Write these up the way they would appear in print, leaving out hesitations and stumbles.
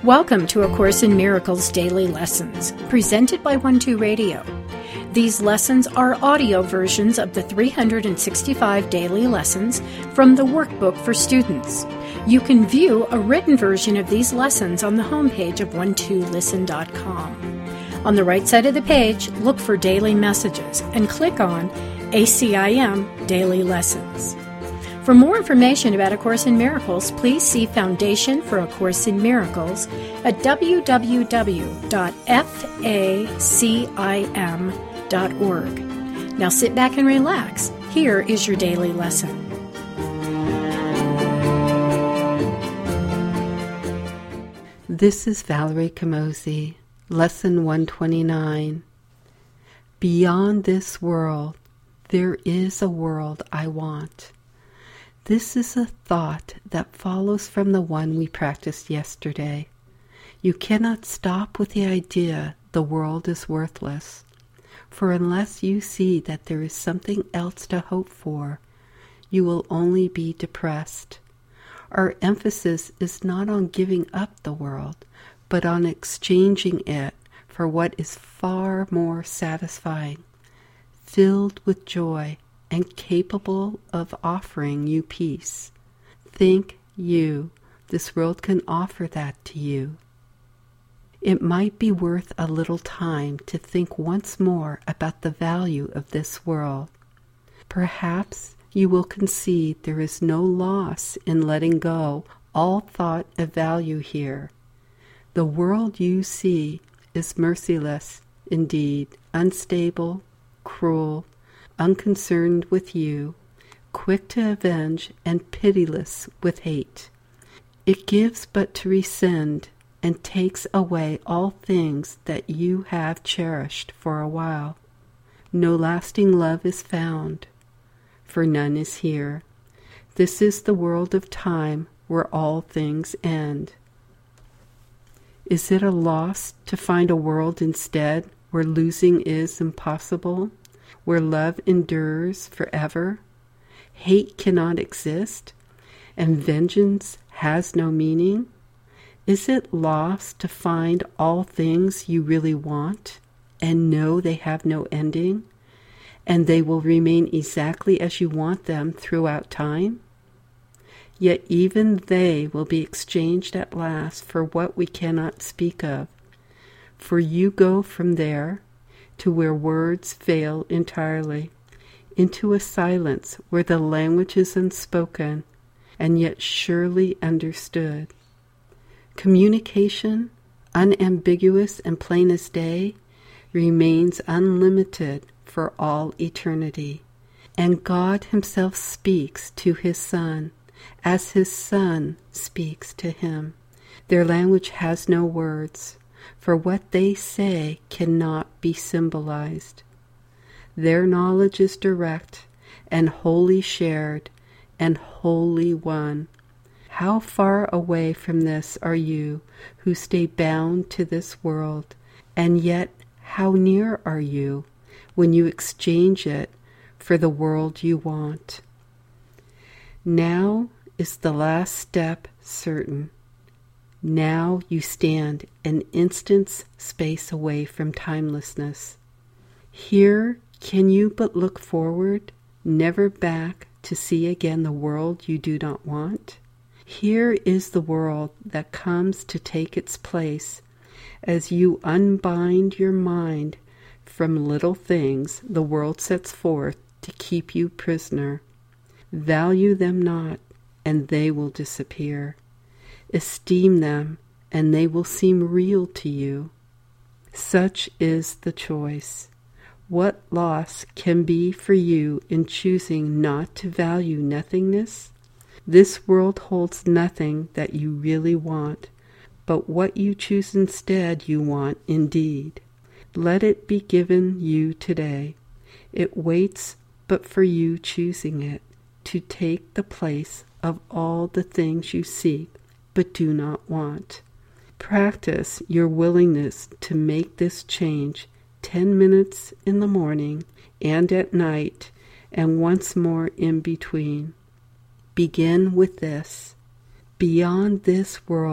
Welcome to A Course in Miracles Daily Lessons, presented by 12 Radio. These lessons are audio versions of the 365 daily lessons from the workbook for students. You can view a written version of these lessons on the homepage of 12listen.com. On the right side of the page, look for Daily Messages and click on ACIM Daily Lessons. For more information about A Course in Miracles, please see Foundation for A Course in Miracles at www.facim.org. Now sit back and relax. Here is your daily lesson. This is Valerie Camozzi, Lesson 129. Beyond this world, there is a world I want. This is a thought that follows from the one we practiced yesterday. You cannot stop with the idea the world is worthless, for unless you see that there is something else to hope for, you will only be depressed. Our emphasis is not on giving up the world, but on exchanging it for what is far more satisfying, filled with joy, and capable of offering you peace. Think you. This world can offer that to you. It might be worth a little time to think once more about the value of this world. Perhaps you will concede there is no loss in letting go all thought of value here. The world you see is merciless, indeed, unstable, cruel, unconcerned with you, quick to avenge, and pitiless with hate. It gives but to rescind, and takes away all things that you have cherished for a while. No lasting love is found, for none is here. This is the world of time where all things end. Is it a loss to find a world instead where losing is impossible? Where love endures forever, hate cannot exist, and vengeance has no meaning? Is it loss to find all things you really want and know they have no ending, and they will remain exactly as you want them throughout time? Yet even they will be exchanged at last for what we cannot speak of, for you go from there to where words fail entirely, into a silence where the language is unspoken and yet surely understood. Communication, unambiguous and plain as day, remains unlimited for all eternity, and God himself speaks to his Son as his Son speaks to him. Their language has no words, for what they say cannot be symbolized. Their knowledge is direct and wholly shared and wholly one. How far away from this are you who stay bound to this world, and yet how near are you when you exchange it for the world you want? Now is the last step certain. Now you stand an instant's space away from timelessness. Here can you but look forward, never back to see again the world you do not want? Here is the world that comes to take its place as you unbind your mind from little things the world sets forth to keep you prisoner. Value them not, and they will disappear. Esteem them, and they will seem real to you. Such is the choice. What loss can be for you in choosing not to value nothingness? This world holds nothing that you really want, but what you choose instead you want indeed. Let it be given you today. It waits but for you choosing it, to take the place of all the things you seek but do not want. Practice your willingness to make this change 10 minutes in the morning and at night, and once more in between. Begin with this. Beyond this world,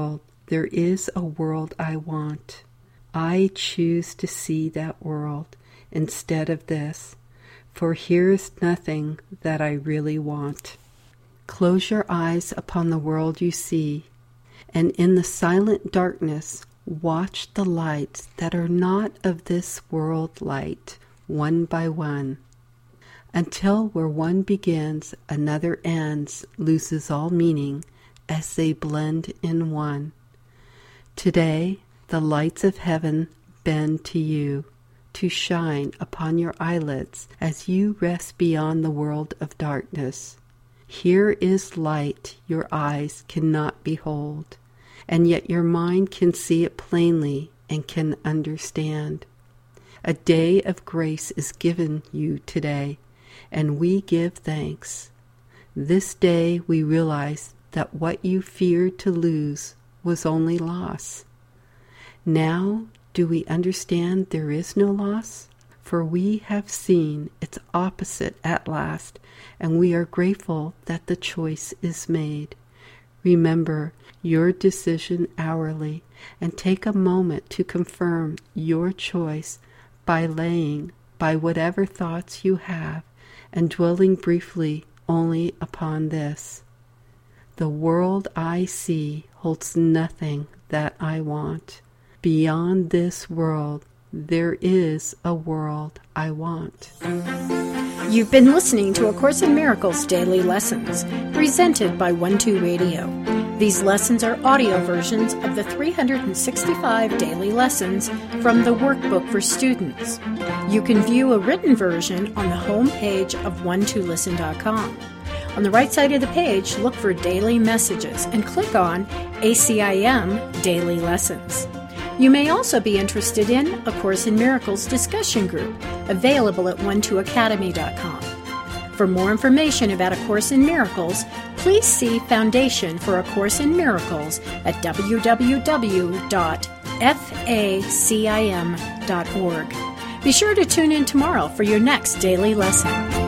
there is a world I want. I choose to see that world instead of this, for here is nothing that I really want. Close your eyes upon the world you see, and in the silent darkness watch the lights that are not of this world light, one by one, until where one begins, another ends, loses all meaning as they blend in one. Today, the lights of heaven bend to you, to shine upon your eyelids as you rest beyond the world of darkness. Here is light your eyes cannot behold, and yet your mind can see it plainly and can understand. A day of grace is given you today, and we give thanks. This day we realize that what you feared to lose was only loss. Now do we understand there is no loss? For we have seen its opposite at last, and we are grateful that the choice is made. Remember your decision hourly, and take a moment to confirm your choice by laying by whatever thoughts you have, and dwelling briefly only upon this. The world I see holds nothing that I want. Beyond this world, there is a world I want. You've been listening to A Course in Miracles Daily Lessons, presented by 12 Radio. These lessons are audio versions of the 365 daily lessons from the Workbook for Students. You can view a written version on the home page of 12listen.com. On the right side of the page, look for Daily Messages and click on ACIM Daily Lessons. You may also be interested in A Course in Miracles discussion group, available at 12academy.com. For more information about A Course in Miracles, please see Foundation for A Course in Miracles at www.facim.org. Be sure to tune in tomorrow for your next daily lesson.